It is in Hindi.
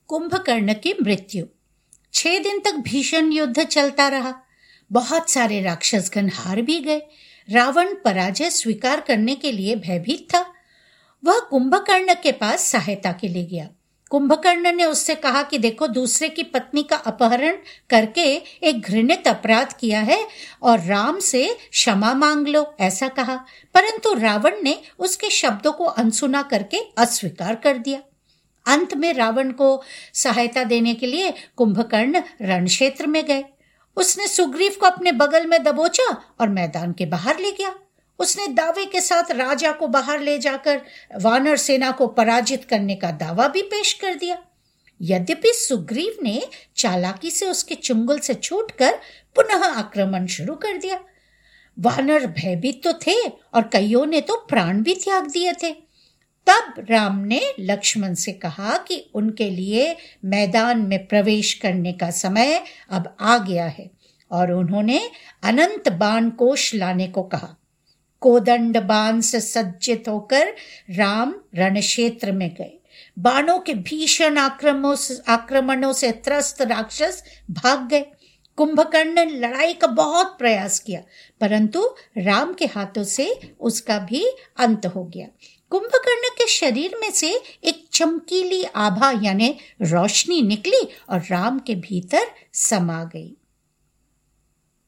कुंभकर्ण की मृत्यु। 6 दिन तक भीषण युद्ध चलता रहा। बहुत सारे राक्षसगण हार भी गए। रावण पराजय स्वीकार करने के लिए भयभीत था। वह कुंभकर्ण के पास सहायता के लिए गया। कुंभकर्ण ने उससे कहा कि देखो, दूसरे की पत्नी का अपहरण करके एक घृणित अपराध किया है और राम से क्षमा मांग लो, ऐसा कहा। परंतु रावण ने उसके शब्दों को अनसुना करके अस्वीकार कर दिया। अंत में रावण को सहायता देने के लिए कुंभकर्ण रण क्षेत्र में गए। उसने सुग्रीव को अपने बगल में दबोचा और मैदान के बाहर ले गया। उसने दावे के साथ राजा को बाहर ले जाकर वानर सेना को पराजित करने का दावा भी पेश कर दिया। यद्यपि सुग्रीव ने चालाकी से उसके चुंगल से छूटकर पुनः आक्रमण शुरू कर दिया। वानर भयभीत तो थे और कईयों ने तो प्राण भी त्याग दिए थे। तब राम ने लक्ष्मण से कहा कि उनके लिए मैदान में प्रवेश करने का समय अब आ गया है और उन्होंने अनंत बाण कोश लाने को कहा। कोदंड बाण से सज्जित होकर राम रणक्षेत्र में गए। बाणों के भीषण आक्रमणों से त्रस्त राक्षस भाग गए। कुंभकर्ण ने लड़ाई का बहुत प्रयास किया, परंतु राम के हाथों से उसका भी अंत हो गया। कुंभकर्ण के शरीर में से एक चमकीली आभा यानी रोशनी निकली और राम के भीतर समा गई।